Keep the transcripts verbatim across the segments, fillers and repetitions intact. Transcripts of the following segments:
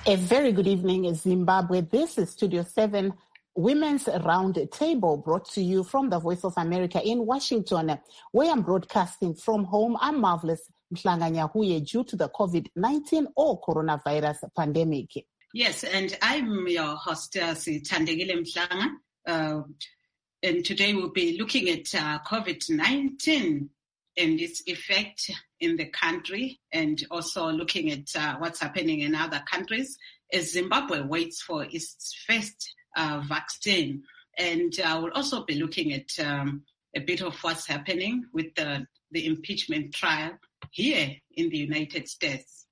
A very good evening, Zimbabwe. This is Studio seven, Women's Round Table, brought to you from the Voice of America in Washington, where I'm broadcasting from home. I'm Marvelous Mhlanganyahuye due to the COVID nineteen or coronavirus pandemic. Yes, and I'm your host, uh, Thandekile Mhlanga, uh, and today we'll be looking at uh, COVID nineteen and its effect in the country, and also looking at uh, what's happening in other countries as Zimbabwe waits for its first uh, vaccine. And uh, we'll also be looking at um, a bit of what's happening with the, the impeachment trial here in the United States.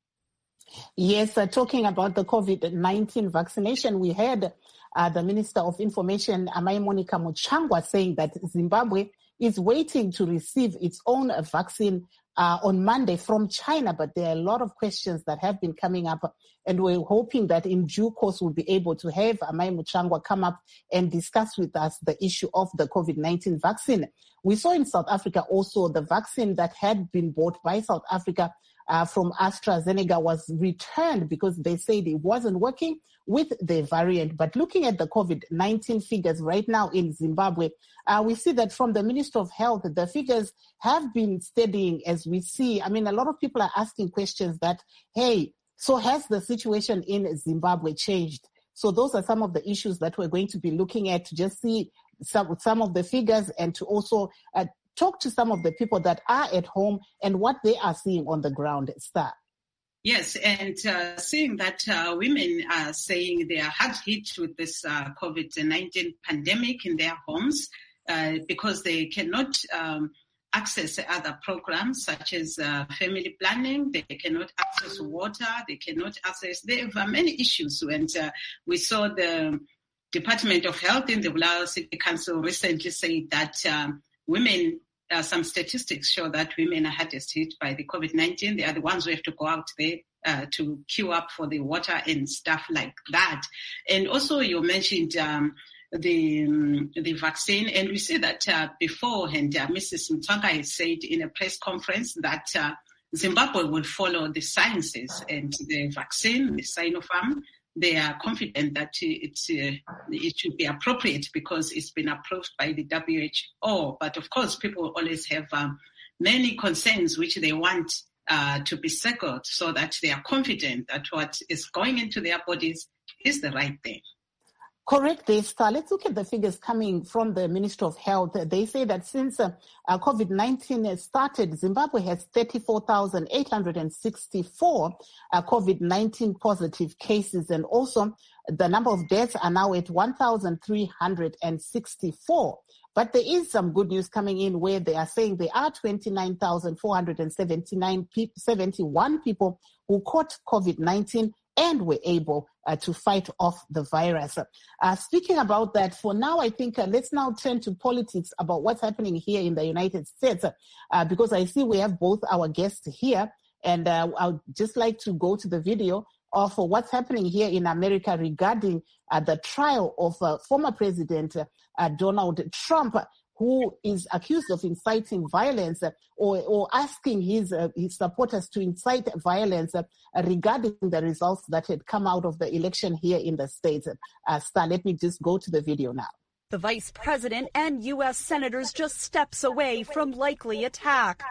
Yes, uh, talking about the COVID nineteen vaccination, we heard uh, the Minister of Information, Amai Monica Muchangwa, saying that Zimbabwe is waiting to receive its own vaccine uh, on Monday from China, but there are a lot of questions that have been coming up, and we're hoping that in due course we'll be able to have Amai Muchangwa come up and discuss with us the issue of the COVID nineteen vaccine. We saw in South Africa also the vaccine that had been bought by South Africa uh, from AstraZeneca was returned because they said it wasn't working with the variant. But looking at the COVID nineteen figures right now in Zimbabwe, uh, we see that from the Minister of Health, the figures have been steadying as we see. I mean, a lot of people are asking questions that, hey, so has the situation in Zimbabwe changed? So those are some of the issues that we're going to be looking at to just see some, some of the figures and to also uh, talk to some of the people that are at home and what they are seeing on the ground. Star. Yes, and uh, seeing that uh, women are saying they are hard hit with this uh, COVID nineteen pandemic in their homes uh, because they cannot um, access other programs such as uh, family planning, they cannot access water, they cannot access, there are many issues. And uh, we saw the Department of Health in the Bulawayo City Council recently say that um, women Uh, some statistics show that women are hardest hit by the COVID nineteen. They are the ones who have to go out there uh, to queue up for the water and stuff like that. And also you mentioned um, the um, the vaccine, and we see that uh, beforehand, uh, Missus Mtswanga said in a press conference that uh, Zimbabwe will follow the sciences and the vaccine, the Sinopharm. They are confident that it's, uh, it should be appropriate because it's been approved by the W H O. But of course, people always have um, many concerns which they want uh, to be settled so that they are confident that what is going into their bodies is the right thing. Correct, Star. Let's look at the figures coming from the Ministry of Health. They say that since uh, uh, COVID nineteen started, Zimbabwe has thirty-four thousand eight hundred sixty-four uh, COVID nineteen positive cases, and also the number of deaths are now at one thousand three hundred sixty-four. But there is some good news coming in where they are saying there are twenty-nine thousand four hundred seventy-nine pe- seventy-one people who caught COVID nineteen and were able uh, to fight off the virus. Uh, speaking about that, for now, I think uh, let's now turn to politics about what's happening here in the United States, uh, because I see we have both our guests here, and uh, I'd just like to go to the video of uh, what's happening here in America regarding uh, the trial of uh, former President uh, Donald Trump, who is accused of inciting violence uh, or, or asking his, uh, his supporters to incite violence uh, regarding the results that had come out of the election here in the States. Uh, Star, let me just go to the video now. The vice president and U S senators just steps away from likely attack.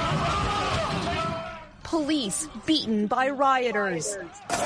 Police beaten by rioters.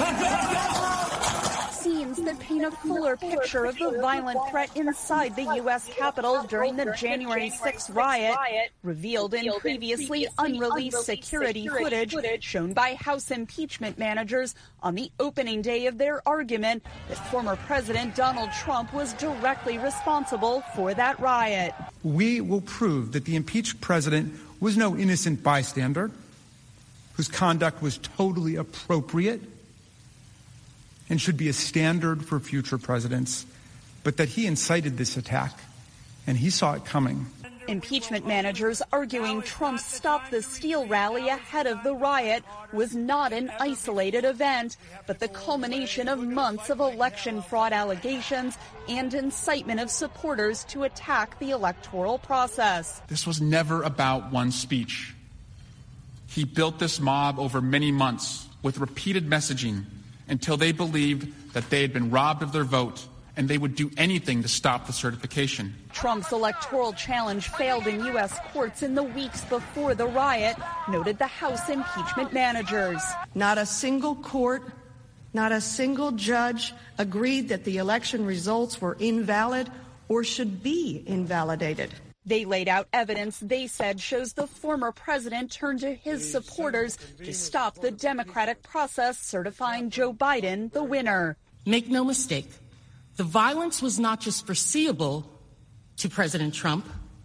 Scenes that paint a fuller picture of the violent threat inside the U S Capitol during the January sixth riot, revealed in previously unreleased security footage shown by House impeachment managers on the opening day of their argument that former President Donald Trump was directly responsible for that riot. We will prove that the impeached president was no innocent bystander, whose conduct was totally appropriate and should be a standard for future presidents, but that he incited this attack and he saw it coming. Impeachment managers arguing Trump's Stop the Steal rally ahead of the riot was not an isolated event, but the culmination of months of election fraud allegations and incitement of supporters to attack the electoral process. This was never about one speech. He built this mob over many months with repeated messaging until they believed that they had been robbed of their vote, and they would do anything to stop the certification. Trump's electoral challenge failed in U S courts in the weeks before the riot, noted the House impeachment managers. Not a single court, not a single judge agreed that the election results were invalid or should be invalidated. They laid out evidence they said shows the former president turned to his supporters to stop the Democratic process certifying Joe Biden the winner. Make no mistake, the violence was not just foreseeable to President Trump.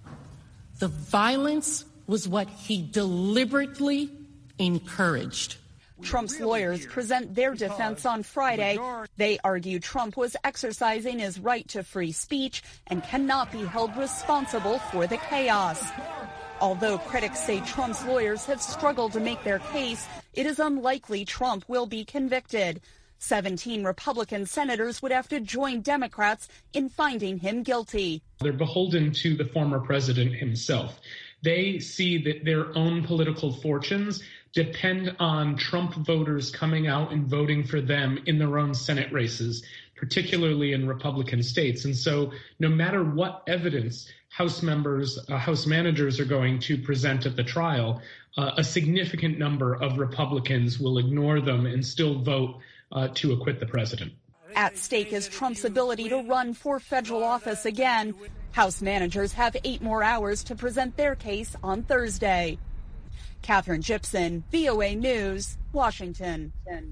The violence was what he deliberately encouraged. Trump's lawyers present their defense on Friday. They argue Trump was exercising his right to free speech and cannot be held responsible for the chaos. Although critics say Trump's lawyers have struggled to make their case, it is unlikely Trump will be convicted. seventeen Republican senators would have to join Democrats in finding him guilty. They're beholden to the former president himself. They see that their own political fortunes depend on Trump voters coming out and voting for them in their own Senate races, particularly in Republican states. And so no matter what evidence House members, uh, House managers are going to present at the trial, uh, a significant number of Republicans will ignore them and still vote uh, to acquit the president. At stake is Trump's ability to run for federal office again. House managers have eight more hours to present their case on Thursday. Catherine Gibson, V O A News, Washington.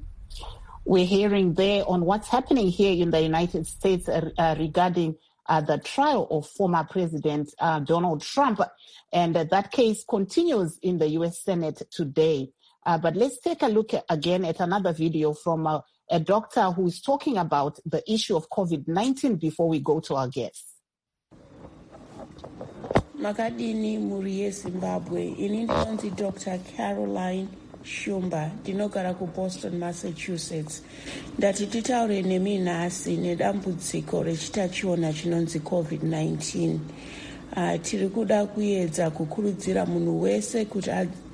We're hearing there on what's happening here in the United States uh, uh, regarding uh, the trial of former President uh, Donald Trump. And uh, that case continues in the U S Senate today. Uh, but let's take a look at, again at another video from uh, a doctor who's talking about the issue of COVID nineteen before we go to our guests. Makadini muri yeZimbabwe, ini ndinonzi Doctor Caroline Shumba, ndinogara kuBoston, Massachusetts. Ndati titaure nemi nhasi nedambudziko rechitachiona chinonzi COVID nineteen. Uh, tiri kuda kuedza kukurudzira munhu wese kuti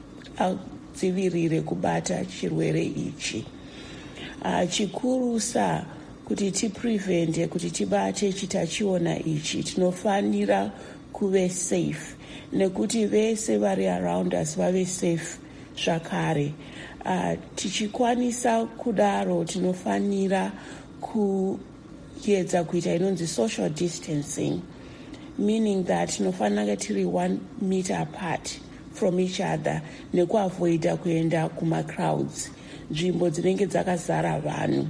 adzivirire kubata chirwere ichi. Uh, chikurusa kuti tiprevente kuti tibate chitachiona ichi tinofanira kuve safe nekuti vese vari around us vave safe zvakare. Uh, tichikwanisa kudaro tinofanira kuedza kuita inonzi social distancing, meaning that tinofanira tiri one meter apart from each other nekuavoida kuenda kumacrowds, nzvimbo dzinenge dzakazara vanhu.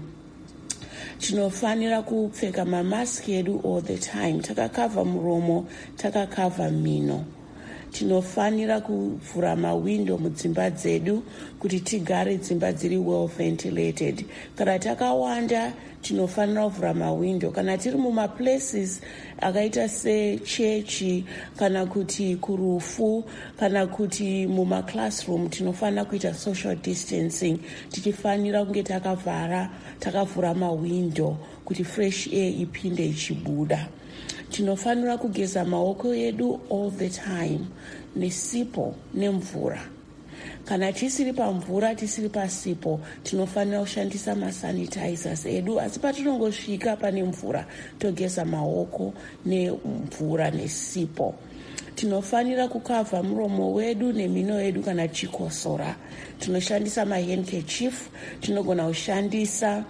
Tinofanira kupfeka mamaski edu all the time, takakavha muromo, takakavha mino. Tinofanira kuvhura mawindo mudzimba dzedu kuti tigare dzimba dziri well ventilated. Kana takawanda tinofanira kuvhura mawindo. Kana tiri mumaplaces akaita sechechi kana kuti kurufu kana kuti mumaclassroom tinofanira kuita social distancing, tichifanira kunge takavhara takavhura mawindo kuti fresh air ipinde ichibuda. Tinofanira kugeza maoko edu all the time nesipo nemvura. Kana tisiri pamvura tisiri pasipo tinofanira kushandisa masanitizers edu, asi patinongosvika pane mvura togeza maoko nemvura nesipo. Tinofanira kukavha muromo wedu nemino yedu kana chikosora. Tinoshandisa mahandkerchief, tinogona kushandisa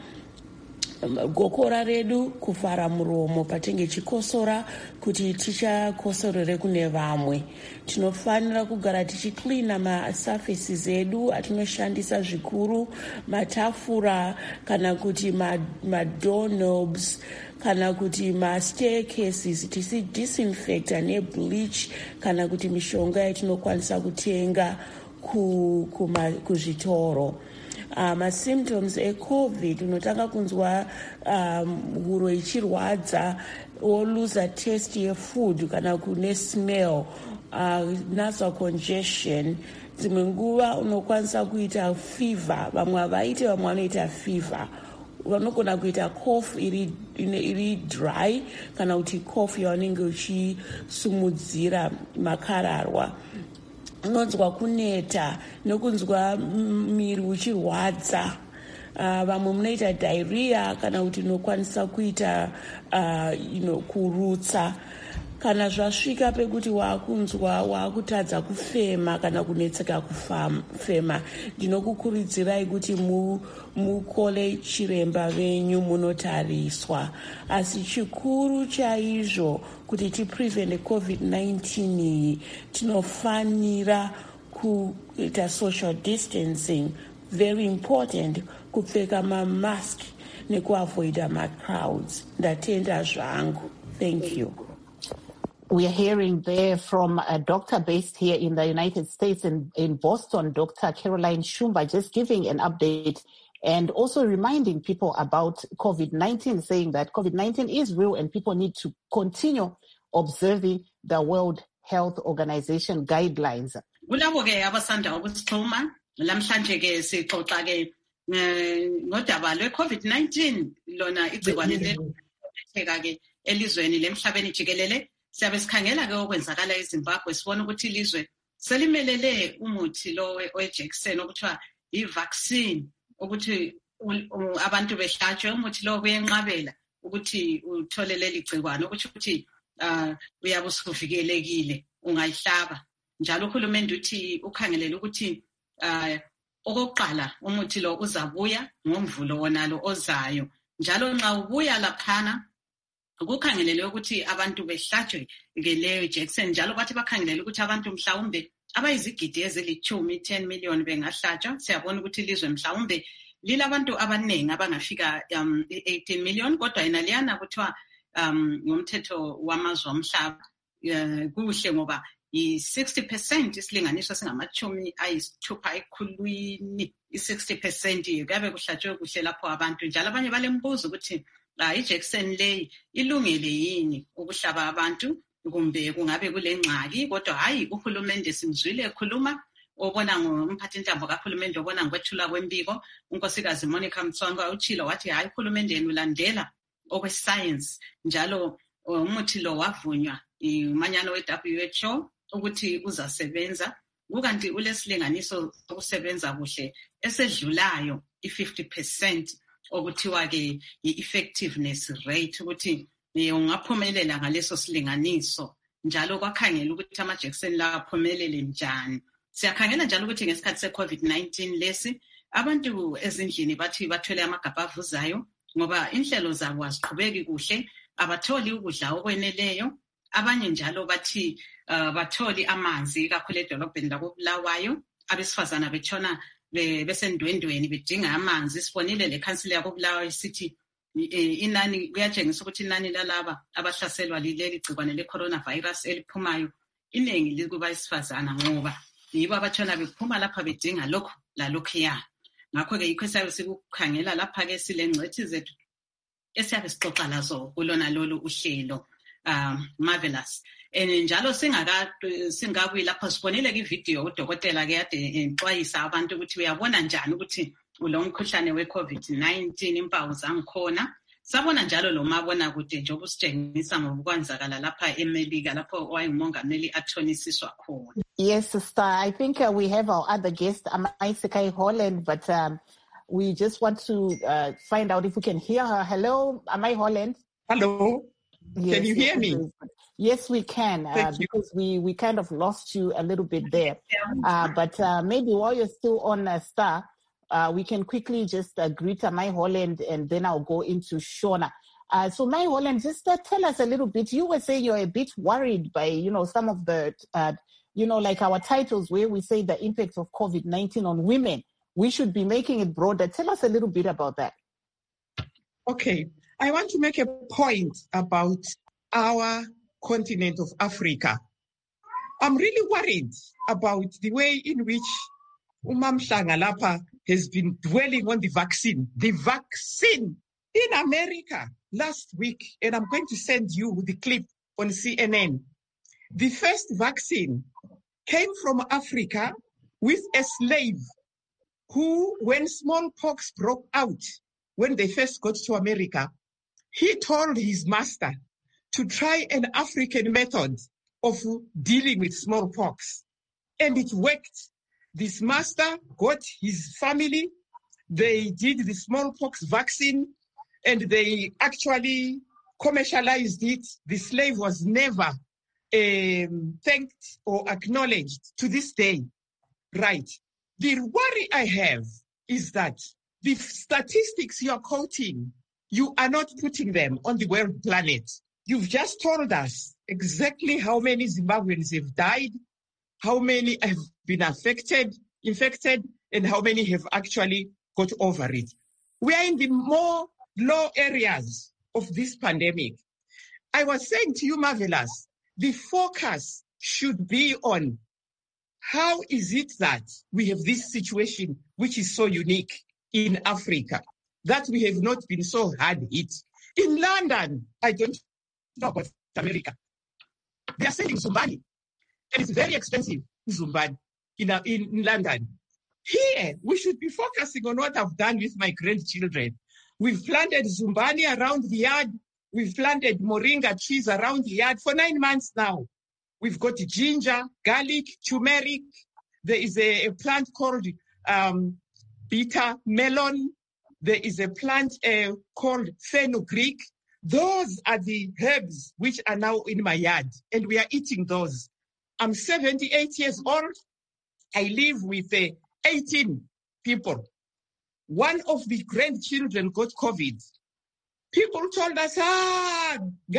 gokora redu kuvhara muromo patenge chikosora kuti tichakosorere kune vamwe. Tinofanira kugara tichiklina masurfaces edu atinoshandisa zvikuru, matafura kana kuti madoorknobs kana kuti mastaircases tisi disinfecta nebleach kana kuti mishonga yatinokwanisa kutenga kuzvitoro. Uh, masymptoms eCovid unotanga kunzwa um, huro ichirwadza, woluza taste yefood kana kune smell, uh, nasal congestion. Dzimwe nguva unokwanisa kuita fever, vamwe havaiti vamwe vanoita fever. Vanogona kuita cough iri, iri dry kana kuti cough yavanenge uchisumudzira makararwa. Unonzwa kuneta nekunzwa miri uchirwadza. uh, vamwe munoita diarrhea kana kuti inokwanisa kuita uh, you know, kurutsa. Kana zvasvika pekuti waakunzwa waakutadza kufema kana kunetseka kufema, ndinokukurudzirai kuti mukole chiremba venyu munotariswa. Asi chikuru chaizvo kuti tiprevent covid nineteen iyi tinofanira kuita social distancing, very important, kupfeka mamask nekuavoida macrowds. Ndatenda zvangu. Thank you. We are hearing there from a doctor based here in the United States in, in Boston, Doctor Caroline Shumba, just giving an update and also reminding people about covid nineteen, saying that covid nineteen is real and people need to continue observing the World Health Organization guidelines. Kulabo ke abasanda ukusixhuma lamhlanje ke sixoxa ke ngodaba lwe covid nineteen lona igcikwane letheka ke elizweni lemhlabeni jikelele. Siyabe sikhangela ke okwenzakala eZimbabwe, sibona ukuthi ilizwe selimelele umuthi lo wejekiseni okuthiwa i-vaccine, ukuthi abantu behlatshwe umuthi lo kuyenqabela ukuthi uthole leli gcikwane, ukuthi uh, uyabe usuvikelekile ungayihlaba. Njalo uhulumende uthi ukhangelele ukuthi uh, okokuqala umuthi lo uzabuya ngomvulo wonalo ozayo. Njalo nxa ubuya laphana ukukhangelele ukuthi abantu behlatshwe ke leyo injection, njalo bathi bakhangelele ukuthi abantu mhlawumbe abayizigidi ezilithumi ten million bengahlatshwa. Siyabona ukuthi ilizwe mhlawumbe lilabantu abaningi abangafika um, eighteen million, kodwa yena liyana kuthiwa um, ngomthetho wamazwe omhlaba uh, kuhle ngoba i-sixty percent isilinganiso singamachumi ayisithupha ekhulwini, i-sixty percent kuyabe kuhlatshwe kuhle lapho abantu. Njalo abanye balembuzo ukuthi la ijekiseni leyi ilungile yini ukuhlaba abantu, kumbe kungabe kule ngxaki. Kodwa hayi, uhulumende simzwile ekhuluma, obona ngomphathi ntambo kahulumende obona ngokwethula kwembiko, unkosikazi Monica Mtswangwa utshilo wathi hayi, uhulumende yena ulandela okwe-science. Njalo umuthi lo wavunywa umanyano we-W H O ukuthi uzasebenza, kukanti ulesilinganiso sokusebenza kuhle esedlulayo i-fifty percent okuthiwa ke i-effectiveness rate, ukuthi ungaphumelela ngaleso silinganiso. Njalo kwakhangela ukuthi amajekiseni la aphumelele njani. Siyakhangela njalo ukuthi ngesikhathi se-covid nineteen lesi abantu ezindlini bathi bathwele amagabha avuzayo ngoba inhlelo zabo aziqhubeki kuhle, abatholi ukudla okweneleyo. Abanye njalo bathi uh, batholi amanzi kakhulu edolobheni lakobulawayo, abesifazana betshona besendwendweni bedinga amanzi. Sibonile le council yakobulawayo isithi inani kuyatshengisa ukuthi inani lalaba abahlaselwa lileli gcikwane le-coronavirus eliphumayo iningi likuba isifazana, ngoba yibo abatshona bephuma lapha bedinga lokhu lalokhuya. Ngakho-ke yikho esiyabe sikukhangela lapha-ke silengcethi zethu esiyabe sixoxa lazo kulona lolu uhlelo um, marvelous. And njalo singaka singabuyi lapho sibonile ivideo udokotela ke ade exwayisa abantu ukuthi uyabona njani ukuthi ulo mkhuhlane we-covid nineteen impawu zangikhona. Sabona njalo lo mabona kude nje obusitshengisa ngokukwenzakala lapha eMelika lapho wayengumongameli athonisiswa khona. Yes, sister. I think uh, we have our other guest, Amai Holland, but um, we just want to uh, find out if we can hear her. Hello, Amai Holland. Hello. Yes, can you hear me? Yes, we can, uh, because we, we kind of lost you a little bit there. Uh, but uh, maybe while you're still on uh, Star, uh, we can quickly just uh, greet uh, Mai Holland, and then I'll go into Shona. Uh, so Mai Holland, just uh, tell us a little bit. You were saying you're a bit worried by, you know, some of the, uh, you know, like our titles where we say the impact of covid nineteen on women. We should be making it broader. Tell us a little bit about that. Okay. I want to make a point about our continent of Africa. I'm really worried about the way in which Umam Shangalapa has been dwelling on the vaccine. The vaccine in America last week, and I'm going to send you the clip on C N N. The first vaccine came from Africa with a slave who, when smallpox broke out, when they first got to America, he told his master to try an African method of dealing with smallpox. And it worked. This master got his family They did the smallpox vaccine, and they actually commercialized it. The slave was never um, thanked or acknowledged to this day. Right. The worry I have is that the statistics you are quoting, you are not putting them on the world planet. You've just told us exactly how many Zimbabweans have died, how many have been affected, infected, and how many have actually got over it. We are in the more low areas of this pandemic. I was saying to you, Marvelous, the focus should be on how is it that we have this situation which is so unique in Africa, that we have not been so hard hit. In London, I don't know about America. They are selling Zumbani, and it's very expensive, Zumbani, in, in, in London. Here, we should be focusing on what I've done with my grandchildren. We've planted Zumbani around the yard. We've planted moringa trees around the yard for nine months now. We've got ginger, garlic, turmeric. There is a, a plant called um, bitter melon. There is a plant uh, called fenugreek. Those are the herbs which are now in my yard, and we are eating those. I'm seventy-eight years old. I live with uh, eighteen people. One of the grandchildren got COVID. People told us, ah,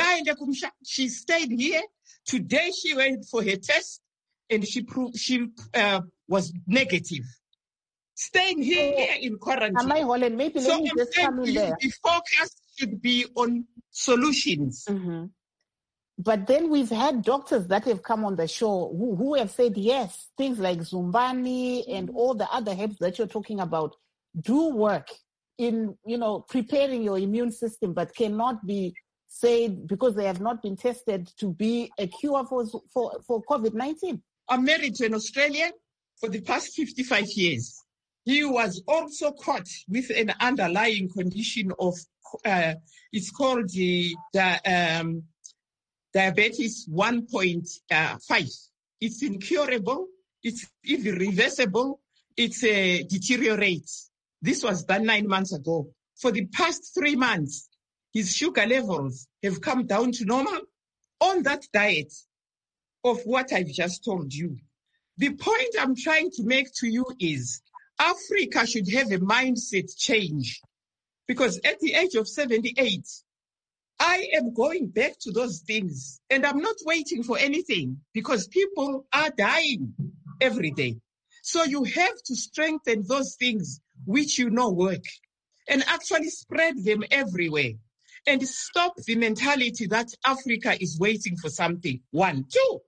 she stayed here. Today she went for her test, and she proved she uh, was negative. Staying here oh, in quarantine. Am I Holland? Maybe so let me just come in there. The focus should be on solutions. Mm-hmm. But then we've had doctors that have come on the show who, who have said, yes, things like Zumbani and all the other herbs that you're talking about do work in, you know, preparing your immune system, but cannot be said, because they have not been tested, to be a cure for, for, for COVID nineteen. I'm married to an Australian for the past fifty-five years. He was also caught with an underlying condition of, uh, it's called the, the um, diabetes one point five. It's incurable, it's irreversible, it's uh, deteriorates. This was done nine months ago. For the past three months, his sugar levels have come down to normal on that diet of what I've just told you. The point I'm trying to make to you is Africa should have a mindset change, because at the age of seventy-eight, I am going back to those things, and I'm not waiting for anything, because people are dying every day. So you have to strengthen those things which you know work and actually spread them everywhere and stop the mentality that Africa is waiting for something. One. Two,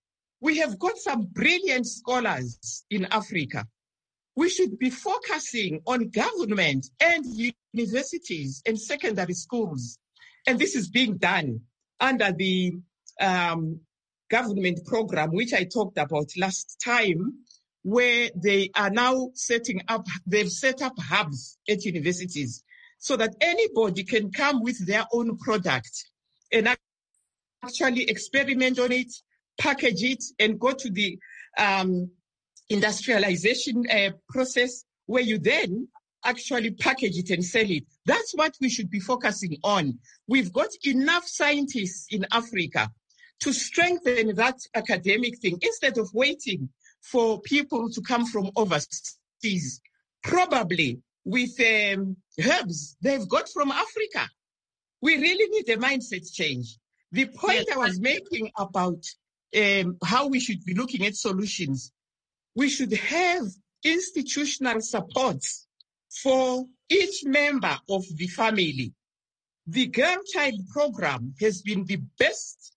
we have got some brilliant scholars in Africa. We should be focusing on government and universities and secondary schools. And this is being done under the um, government program, which I talked about last time, where they are now setting up, they've set up hubs at universities so that anybody can come with their own product and actually experiment on it, package it, and go to the um, industrialization uh, process, where you then actually package it and sell it. That's what we should be focusing on. We've got enough scientists in Africa to strengthen that academic thing instead of waiting for people to come from overseas. Probably with um, herbs they've got from Africa. We really need a mindset change. The point yes. I was making about um, how we should be looking at solutions, we should have institutional supports for each member of the family. The Girl Child program has been the best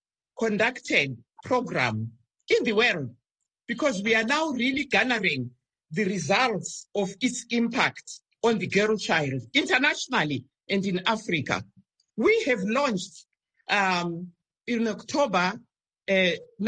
conducted program in the world, because we are now really garnering the results of its impact on the girl child internationally and in Africa. We have launched um, in October uh,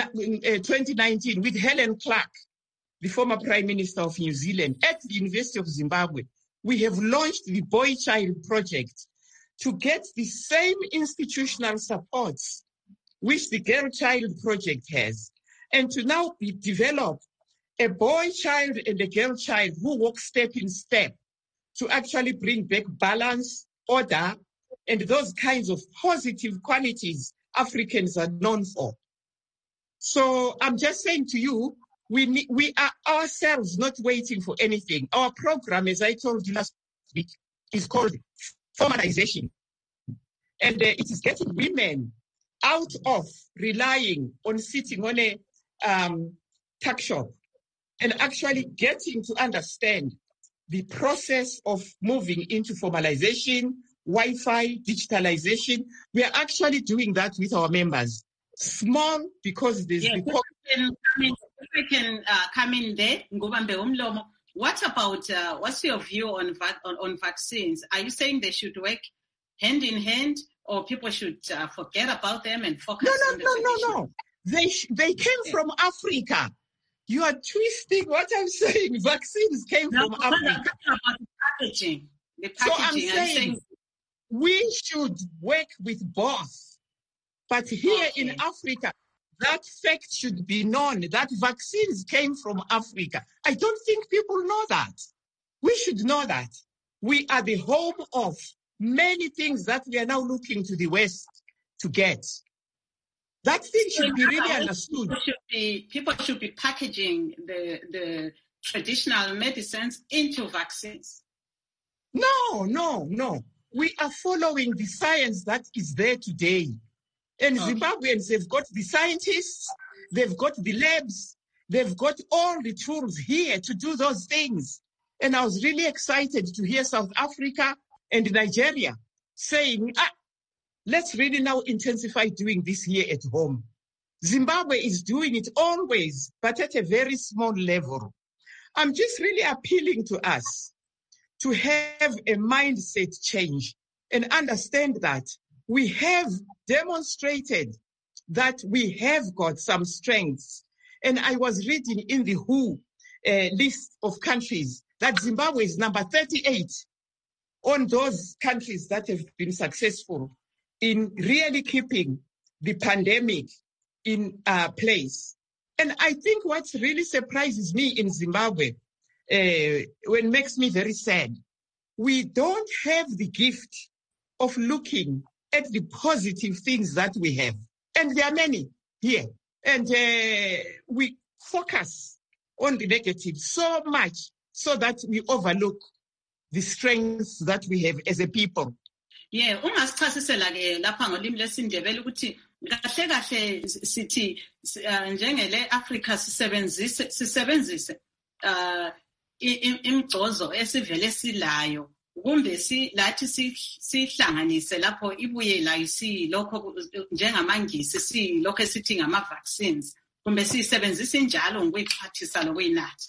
twenty nineteen with Helen Clark, the former Prime Minister of New Zealand, at the University of Zimbabwe. We have launched the Boy Child Project to get the same institutional supports which the Girl Child Project has, and to now be develop a boy child and a girl child who walk step in step to actually bring back balance, order, and those kinds of positive qualities Africans are known for. So I'm just saying to you, we we are ourselves not waiting for anything. Our program, as I told you last week, is called formalization. And uh, it is getting women out of relying on sitting on a um, tuck shop and actually getting to understand the process of moving into formalization, Wi-Fi, digitalization. We are actually doing that with our members. Small, because there's yeah, the... If we can, I mean, if we can uh, come in there, what about, uh, what's your view on, va- on on vaccines? Are you saying they should work hand in hand, or people should uh, forget about them and focus no, no, on the No, no, tradition? no, no. They, sh- they came yeah. from Africa. You are twisting what I'm saying. Vaccines came no, from Africa. I'm talking about the packaging. The packaging. So I'm saying, I'm saying we should work with both. But here okay. in Africa, that fact should be known, that vaccines came from Africa. I don't think people know that. We should know that. We are the home of many things that we are now looking to the West to get. That thing should be really understood. People should be, people should be packaging the, the traditional medicines into vaccines. No, no, no. We are following the science that is there today. And okay. Zimbabweans, they've got the scientists, they've got the labs, they've got all the tools here to do those things. And I was really excited to hear South Africa and Nigeria saying, ah, let's really now intensify doing this here at home. Zimbabwe is doing it always, but at a very small level. I'm just really appealing to us to have a mindset change and understand that we have demonstrated that we have got some strengths. And I was reading in the W H O uh, list of countries that Zimbabwe is number thirty-eight on those countries that have been successful in really keeping the pandemic in uh, place. And I think what really surprises me in Zimbabwe, uh, when makes me very sad, we don't have the gift of looking at the positive things that we have. And there are many here. And uh, we focus on the negative so much so that we overlook the strengths that we have as a people. Yeah, ungasichasisela ke lapha ngolimi lesindebele ukuthi kahle kahle sithi njengele Africa sisebenzise sisebenzise uh imgcozo esivele silayo kumbe si lathi sihlanganise lapho ibuye la isilokho njengamangisi silokho esithi ngama vaccines kumbe sisebenzisa injalo ngokuyixhathisa lokuyinatha.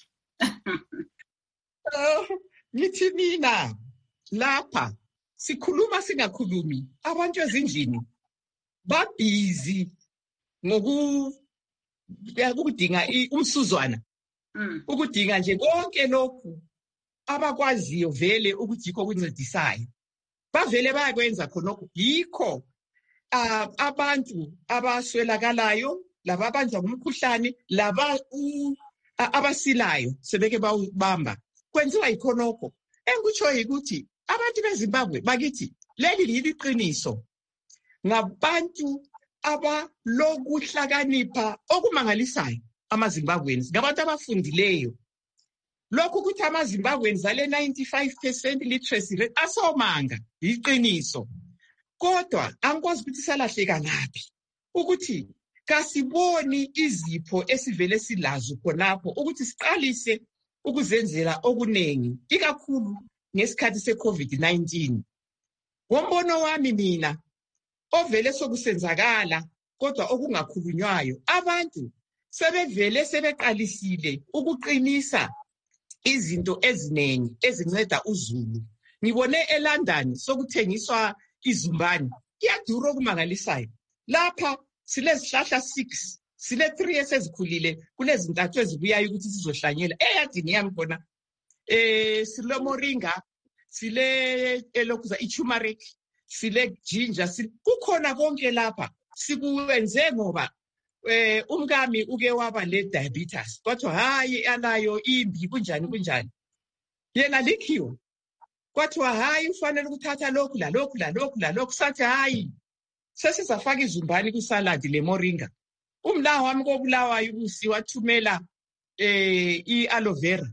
Ngithi mina lapha sikhuluma singakhulumi abantu ezindlini babhizi ngoku ukudinga umsuzwana ukudinga nje konke lokhu abakwaziyo vele ukuthi yikho kuncedisayo bavele bayakwenza khonokho yikho abantu abaswelakalayo laba abanjwa ngumkhuhlane laba abasilayo sebeke bawubamba kwenziwa ikhonokho engikutsho ukuthi abantu beZimbabwe bakithi leli liliqiniso ngabantu abalokuhlakanipha okumangalisayo amaZimbabweans ngabantu abafundileyo lokhu ukuthi amaZimbabweans ale ninety-five percent literacy rate asomanga iqiniso kodwa angikwazi ukuthi salahleka ngaphi ukuthi kasiboni izipho esivele silazo khonapho ukuthi siqalise ukuzenzela okunengi ikakhulu ngesikhathi se-COVID nineteen. Ngombono wami mina ovele sokusenzakala kodwa okungakhulunywayo abantu sebevele sebeqalisile ukuqinisa izinto eziningi ezinceda uzulu. Ngibone eLondon sokuthengiswa izumbani iyadura okumangalisayo lapha silezihlahla six sile three esezikhulile kulezintathu ezibuyayo ukuthi sizohlanyela eyadini yami khona eh sile moringa sile elokuza iturmeric sile ginger kukhona konke lapha sikuwenze ngoba eh umkami uke waba le diabetes kodwa hayi anayo imbi kunjani kunjani yena likhiwe kwathiwa hayi ufanele ukuthatha lokhu la lokhu la lokhu la lokhu, sathi hayi sesizafaka izumbani kwisaladi lemoringa. Umlawa wami kobulawayo ubusi wathumela eh i-aloe vera,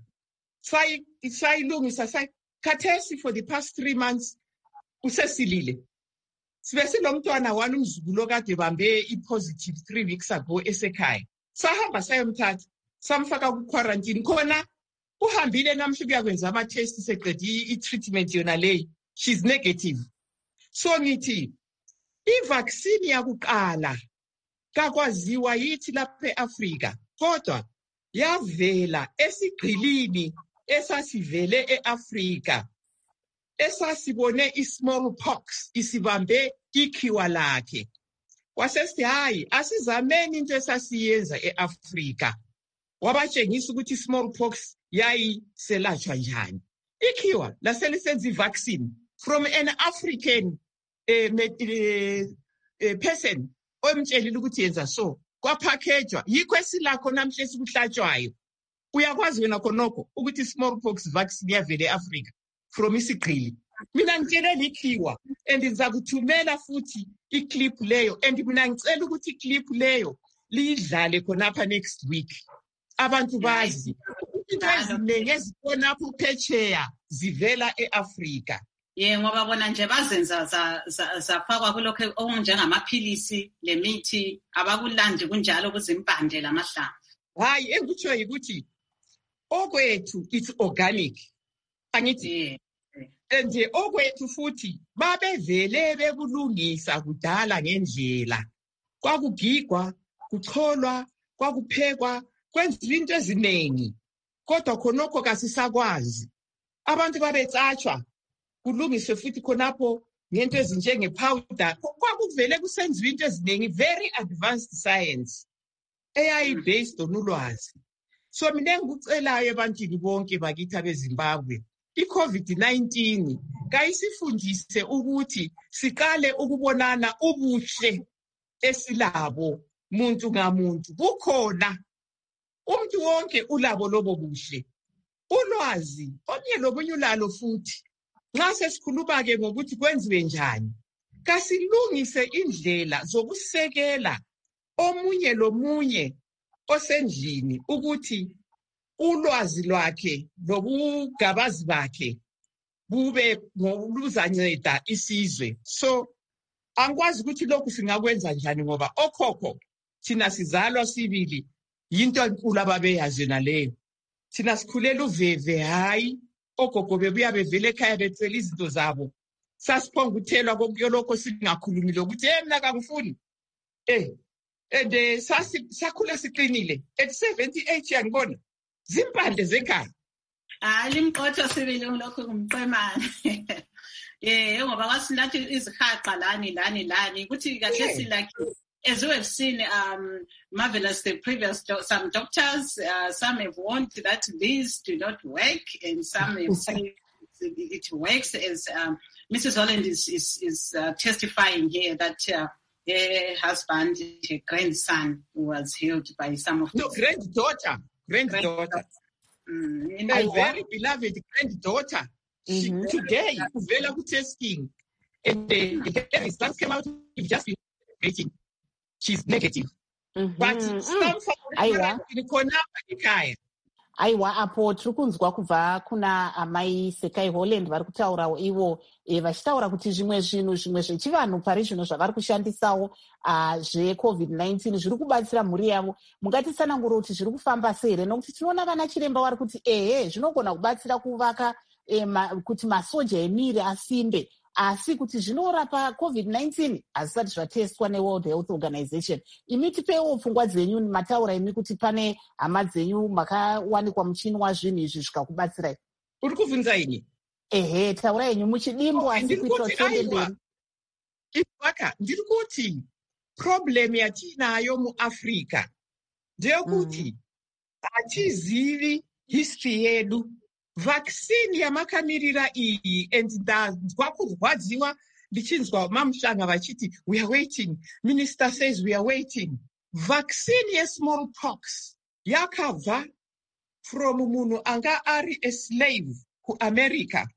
sayilungisa sayi khathesi for the past three months usesilile. Sibe silomntwana wani umzukulu kade bambe i-positive three weeks ago esekhaya, sahamba sayomthatha samfaka ku-quarantine. Khona uhambile namhla kuyakwenza ama-test seqedi i-treatment yona leyi, she's negative. So ngithi i-vaccine yakuqala kakwaziwa yithi lapha e-Afrika, kodwa yavela esigqilini esasivele e-Afrika, esasibone i-smallpox isibambe ikhiwa lakhe. Wasesithi hayi asizameni into esasiyenza e-Afrika, wabatshengisa ukuthi i-smallpox yayiselatshwa njani. Ikhiwa laselisenza i-vaccine from an African eh, eh, eh, person omtshelile ukuthi yenza so, kwapackagwa. Yikho esilakho namhla esikuhlatshwayo. Uyakwazi wena khonokho ukuthi i-smallpox vaccine yavele e-Afrika from isigqili. Mina ngitshelela ikhiwa and ngizakuthumela futhi iclip leyo, and mina ngicela ukuthi iclip leyo liyidlale khonapha next week. Abantu bazi into eziningi ezibona apho phetsheya zivela e-Afrika. Ye ngoba bona nje bazenza zafakwa kulokho okunjengamaphilisi lemithi, abakulandi kunjalo kuzimpande lamahlamvu. Hayi engikutsho yikuthi okwethu it's organic. Angithi and okwethu futhi babevele bekulungisa kudala ngendlela. Kwakugigwa, kucholwa, kwakuphekwa, kwenziwa into eziningi. Kodwa khonokho kasisakwazi. Abantu babetsatshwa kulungiswe futhi khonapho ngento ezinjenge powder. Kwakuvele kusenziwa into eziningi, very advanced science eyayi based on ulwazi. So mina ngikucelayo ebantwini bonke bakithi abeZimbabwe, i-COVID nineteen kayisifundise ukuthi siqale ukubonana ubuhle esilabo muntu ngamuntu. Bukhona umuntu wonke ulabo lobo buhle, ulwazi omnye lobunye ulalo futhi. Nxa sesikhuluma ke ngokuthi kwenziwe njani, kasilungise indlela zokusekela omunye lomunye osendlini ukuthi ulwazi lwakhe lobugabazi bakhe bube ngoluzanceda isizwe. So angikwazi ukuthi lokhu singakwenza njani ngoba okhokho thina sizalwa sibili yinto enkulu ababeyazi yona leyo. Thina sikhulela uveve, hayi ogogo bebuya bevele ekhaya becela izinto zabo. Sasiphonga uthelwa konke lokho singakhulumile ukuthi hey mina kangifuni. Eh and sasi sakhula siqinile at seventy-eight yangibona zimpande zekhaya. Hayi limqotho sibili lokho kumqemane. Eh ngoba kwasinathi izihaqa lani lani lani ukuthi kahle silakhe. As we have seen, um, marvelous, the previous do- some doctors, uh, some have warned that these do not work, and some have said it works. As um, Missus Holland is is, is uh, testifying here that uh, her husband, her grandson, was healed by some of no granddaughter, granddaughter, mm, a very beloved granddaughter. She, mm-hmm. Today, Uvela testing, and the, the results came out. Just been waiting. She's negative. Mm-hmm. But some aiwa ikaya. Aiwa apo tiri kunzwa kubva kuna amai Sekai Holland vari kutaurawo ivo e, vachitaura kuti zvimwe zvinhu zvimwe zvechivanhu pari zvino zvavari kushandisawo uh, zvecovid nineteen zviri kubatsira mhuri yavo. Mungatisanangura kuti zviri kufamba sei here, nokuti tinoona vana chiremba vari kuti ehe zvinogona kubatsira kuvaka e, ma, kuti masoja emiri asimbe, asi kuti zvinorapa covid nineteen hazvisati zvatestwa neworld health organization. Imi tipeiwo pfungwa dzenyu, mataura imi kuti pane hama dzenyu makawanikwa muchini wazvinhu izvi zvikakubatsirai. Uri kuvunza ini? Ehe, taura yenyu muchidimbo asi kuitira tiende mberi. Ivaka, ndiri kuti problem yatinayo muAfrica ndeyekuti hatizivi history yedu. Vaccine yamakamirira iyi and ndanzwa kurwadziwa ndichinzwa mamuhlanga vachiti we are waiting, minister says we are waiting. Vaccine yesmallpox yakabva from munhu anga ari a slave kuAmerica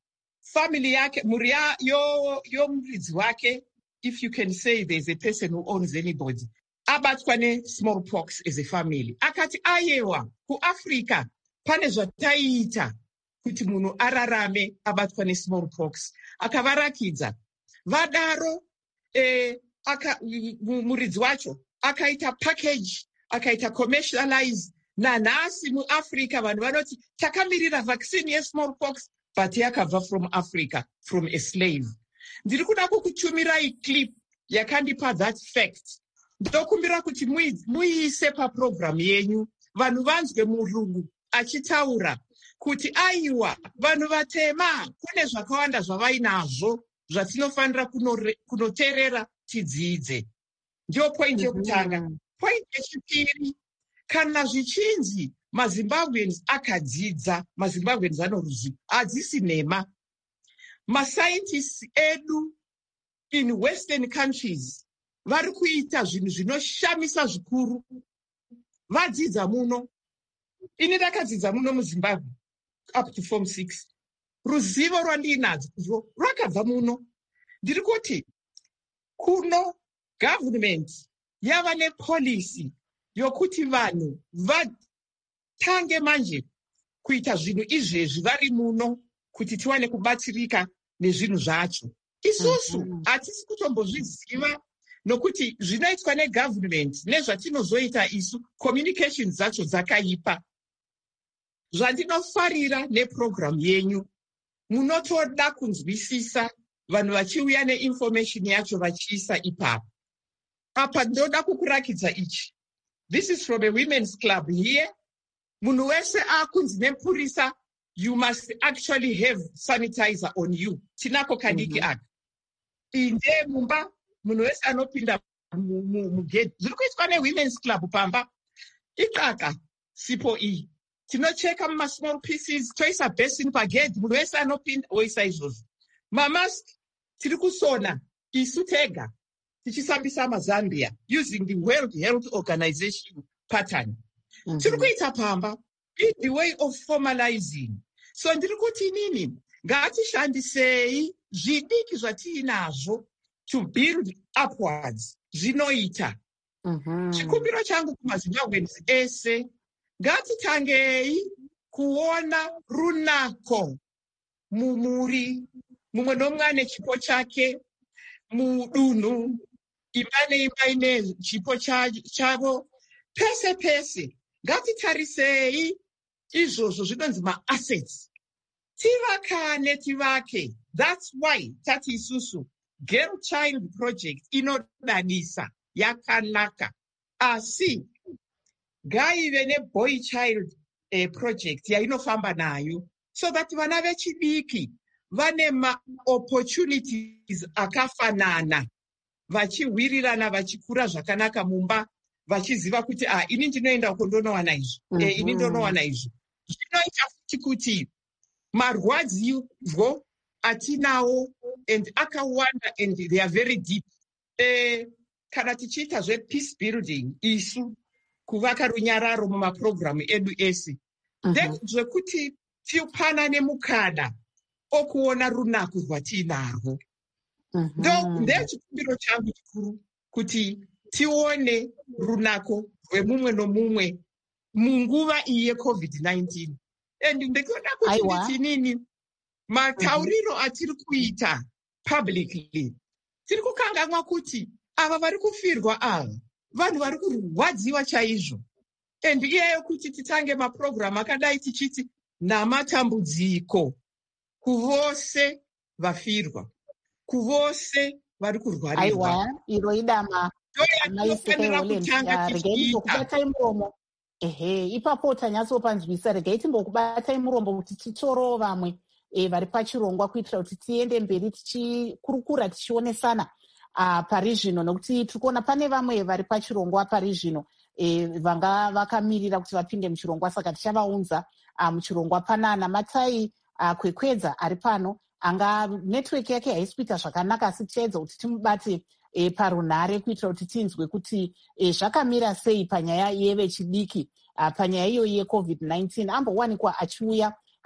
family yake, mhuri yomuridzi wake, if you can say there's a person who owns anybody, abatwa ne-smallpox as a family. Akati ayewa, kuAfrica, pane zvataita kuti munhu ararame abatwa ne-smallpox. Akavarakidza. Vadaro, eh, aka, muridzi wacho, akaita package, akaita commercialize, nanhasi muAfrica vanhu vanoti takamirira vaccine ye-smallpox, but yakabva from Africa, from a slave. Ndiri kuda kukutumirai clip yakandipa that fact. Ndokumbira kuti muise paprogram yenyu, vanhu vanzwe murungu achitaura kuti aiwa vanhu vatema kune zvakawanda zvavainazvo zvatinofanira kunoteerera tidzidze. Ndio point yekutanga. Point yechipiri, kana zvichinzi maZimbabweans akadzidza, maZimbabweans anoruziva, adzisi nhema. Ma-scientists edu in Western countries vari kuita zvinhu zvinoshamisa zvikuru. Vadzidza muno. Ini ndakadzidza muno muZimbabwe up to form six. Ruzivo rwandinadzo rwakabva muno. Ndiri kuti kuno government yava nepolicy yokuti vanhu vatange manje kuita zvinhu izvezvi vari muno kuti tiwane kubatsirika nezvinhu zvacho. Isusu hatisi kutombozviziva nokuti zvinoitwa negovernment nezvatinozoita isu communication dzacho dzakaipa. Zvandinofarira neprogram yenyu, munotoda kunzwisisa vanhu vachiuya neinformation yacho vachiisa ipapo. Apa ndoda kukurakidza ichi. This is from a women's club here. Munhu wese akunzi nepurisa, you must actually have sanitizer on you. Tinako kadiki aka. Inde mumba, munhu wese anopinda mugate. Zviri kuitwa newomen's club pamba. Ikaka, sipo iyi. Tinocheka muma small pieces, toisa basin pagate, munhu wese anopinda, oisa izvozvo. Mamask, tiri kusona, isu tega. Tichisambisa maZambia, using the World Health Organization pattern. Mm-hmm. Tiri kuita pamba, in the way of formalizing. So ndiri kuti nini, ngatishandisei zvidiki zvatiinazvo to build upwards, zvinoita. Mm-hmm. Chikumbiro changu kumaZimbabweans ese, ngatitangei kuona runako mumuri, mumwe nomwe ane chipo chake, mudunhu, imba neimba ine chipo chavo, pese pese. Ngatitarisei izvozvo zvinonzi ma-assets. Tivakane tivake. That's why tati isusu Girl Child Project inodanisa yakanaka. Asi ngaive ne-Boy Child eh, Project yainofamba nayo, so that vana vechidiki vane ma-opportunities akafanana, vachiwirirana vachikura zvakanaka mumba, vachiziva kuti ah, ini ndinoenda uko ndonowana izvi, mm-hmm. eh, ini ndonowana izvi. Zvinoita futi kuti marwadziwo atinawo and akawanda and they are very deep. Eh, kana tichiita zve-peace building isu, kuvaka runyararo mumaprogramu edu ese, mm-hmm. then zvekuti tipana nemukana okuona runako rwatinarwo. Mm-hmm. Ndechikumbiro changu chikuru kuti tione runako rwemumwe nomumwe munguva iyi yeCovid nineteen. And ndikuda kuti ndichinini, matauriro mm-hmm. atiri kuita publicly, tiri kukanganwa kuti ava vari kufirwa ava vanhu vari kurwadziwa chaizvo. And iyeyo kuti titange maprogramu akadai tichiti namatambudziko kuvose vafirwa, kuvose vari kurwarirwa. Aiwa, iro idama ndoyatinofanira kutanga tichiita. Muromo. Ehe, ipapo tanyatsopanzwisa, regai timbokubatai murombo kuti titorowo vamwe e, vari pachirongwa kuitira kuti tiende mberi tichikurukura tichionesana uh, pari zvino, nokuti tiri kuona pane vamwe vari pachirongwa pari zvino e, vanga vakamirira kuti vapinde muchirongwa, saka tichavaunza uh, muchirongwa. Pana Namatai uh, Kwekwedza ari pano, anga network yake haisi kuita zvakanaka, asi tichaedza kuti timubate e, parunhare kuitira kuti tinzwe kuti e, zvakamira sei panyaya yevechidiki uh, panyaya iyoyi yeCovid nineteen. Ambowanikwa achiuya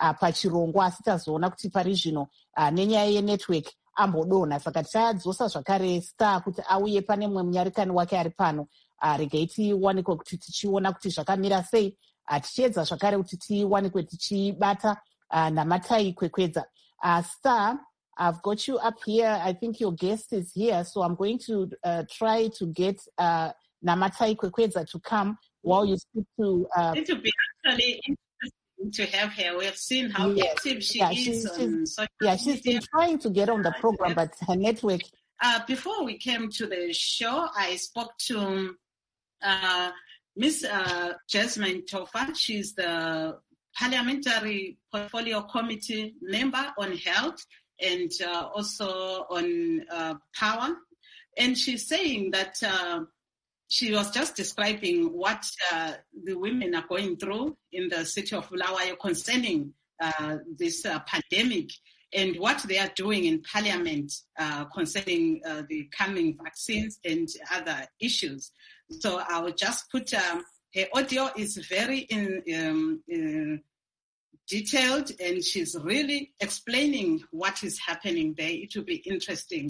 uh, pachirongwa asi tazoona kuti pari zvino uh, nenyaya yenetwork ambodonha. Saka tichadzosa zvakare Star kuti auye pane mumwe munyarikani wake ari pano. Uh, regai tiwanikwe kuti tichiona kuti zvakamira sei. Uh, tichiedza zvakare kuti tiwanikwe tichibata uh, Namatai Kwekwedza. Uh, Star, I've got you up here. I think your guest is here, so I'm going to uh, try to get uh, Namatai Kwekwedza to come while you speak to... Uh, it would be actually interesting to have her. We have seen how yes. active she yeah, is she's, on she's, social Yeah, she's media. been trying to get on the program, but her network... Uh, before we came to the show, I spoke to uh, Miss Uh, Jasmine Tofa. She's the Parliamentary Portfolio Committee member on health and uh, also on uh, power. And she's saying that uh, she was just describing what uh, the women are going through in the city of Bulawayo concerning uh, this uh, pandemic and what they are doing in Parliament uh, concerning uh, the coming vaccines and other issues. So I will just put, um, her audio is very in, um, in detailed, and she's really explaining what is happening there. It will be interesting.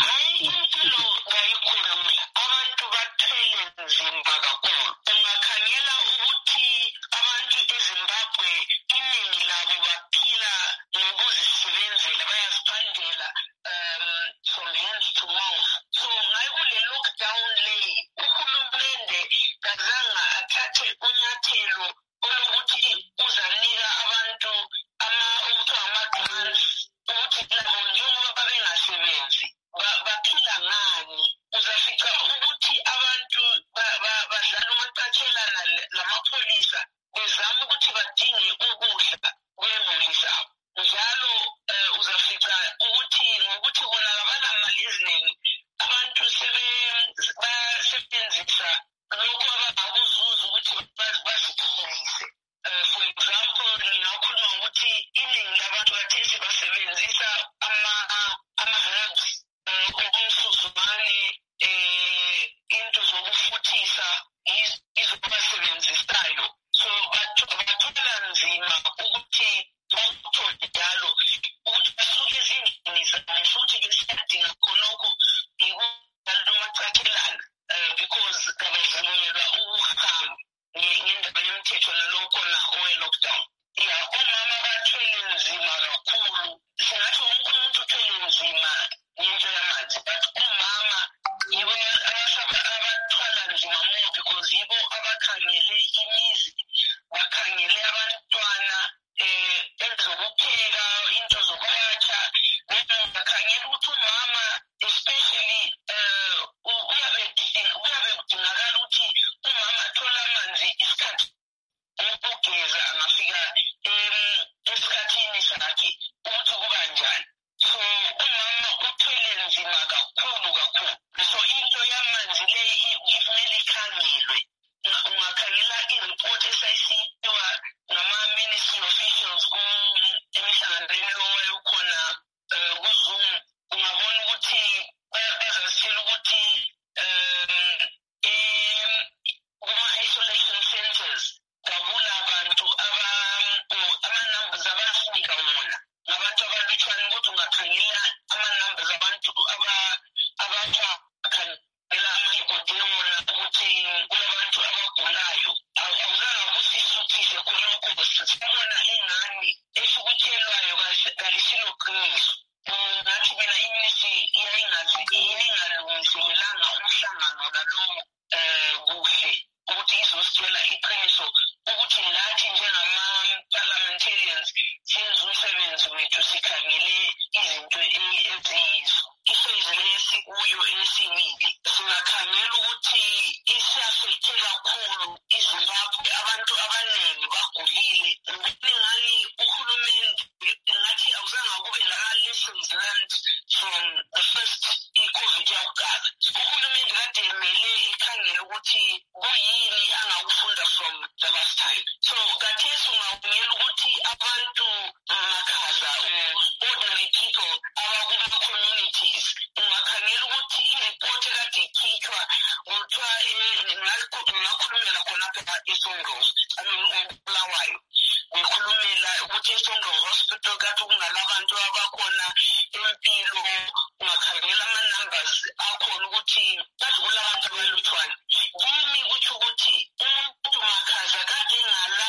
Songo Hospital kade kungalabantu abakhona empilo ungakhangela ama-numbers akhona ukuthi kade kulabantu abalutshwane. Kimi kutsho ukuthi umuntu makhaza kade engala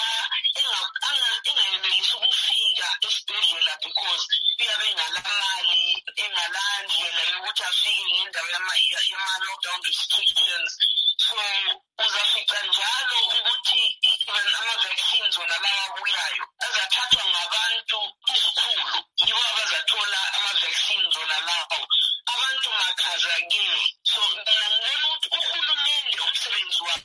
engayenelisi ukufika esibhedlela because uyabe engalamali engalandlela yokuthi afike ngendawo yama-lockdown restrictions. So uzafica njalo ukuthi even ama-vaccines wona lawa abuyayo azathathwa ngabantu izikhulu yibo abazathola ama-vaccines wona lawo abantu makhaza-ke. So mina ngibona ukuthi uhulumende umsebenzi wakhe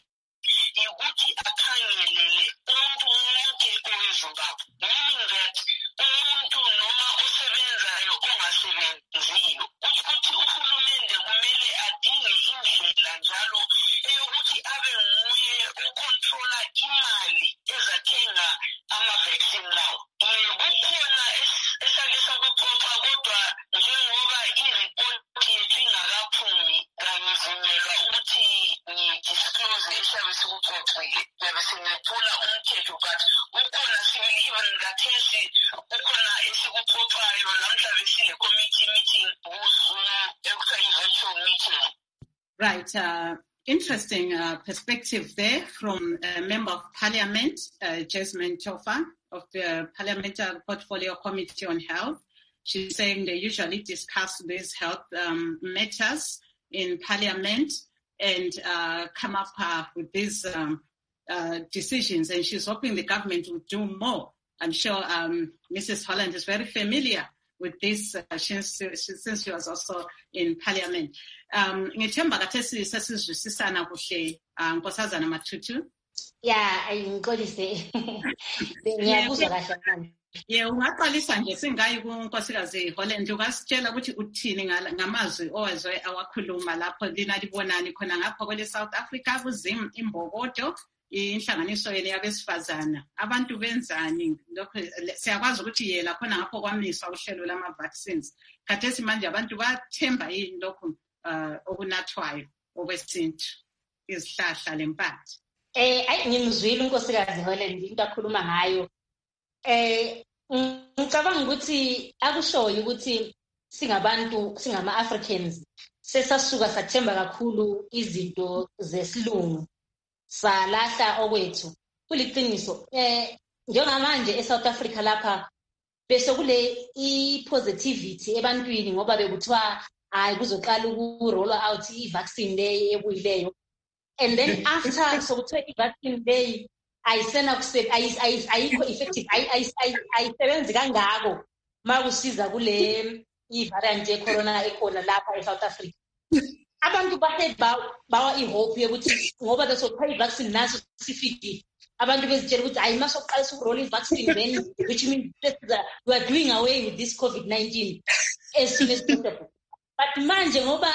ukuthi akhangelele umuntu wonke oweZimbabwe, meaning that umuntu noma osebenzayo ongasebenziyo, ukuthi uhulumende kumele adinge indlela njalo eyokuthi abe nguye ukontrola imali ezathenga ama-vaccine lawo. Kukhona esake sakuxoxa kodwa njengoba iripoti yethu ingakaphumi kangivunyelwa ukuthi ngidisclose esiyabe sikuxoxile, ngiyabe sengiphula umthetho, but kukhona sibili even kathesi kukhona esikuxoxayo namhla besile committee meeting kuZoom ekuthiwa i-virtual meeting. Right. Uh, interesting uh, perspective there from a member of Parliament, uh, Jasmine Tofa, of the Parliamentary Portfolio Committee on Health. She's saying they usually discuss these health um, matters in Parliament and uh, come up uh, with these um, uh, decisions. And she's hoping the government will do more. I'm sure um, Missus Holland is very familiar with this uh, since, since she was also in Parliament. Um, ngithemba kathesi sesizwisisana kuhle Nkosazana Matutu. Yeah, ngixolise. Ngiyakuzwa kahle manje. Yeah, ungaqalisa nje singayi kuNkosikazi Holland ukasitshela ukuthi uthini ngamazwi owazwe awakhuluma lapho lina libonani khona ngapha kwele South Africa kuZim Imbokodo inhlanganiso yene yabesifazana. Abantu benzani lokho siyakwazi ukuthi yela khona ngapho kwamisa uhlelo lama vaccines. Khathesi manje abantu bathemba yini lokho okunathwayo okwesintu izihlahla lempande. Eh ayi ngimzwile uNkosikazi Holland into akhuluma ngayo. Eh ngicabanga ukuthi akushoyo ukuthi singabantu singama-Africans sesasuka sathemba kakhulu izinto zesilungu salahla okwethu. Kuliqiniso eh njengamanje eSouth Africa lapha bese kule i-positivity ebantwini ngoba bekuthiwa hayi kuzoqala uku-roll out i-vaccine day ebuyileyo, and then after sokuthiwa i-vaccine day ayisena ayikho effective ayisebenzi kangako makusiza kule i-variant ye-corona ekhona lapha e-South Africa. Abantu bahe bawa i-hope yokuthi ngoba besokupha i-vaccine naso sifikile abantu bezitshela ukuthi hayi masokuqalisa uku-roll i-vaccine then which means we are doing away with this COVID nineteen as soon as possible. But manje ngoba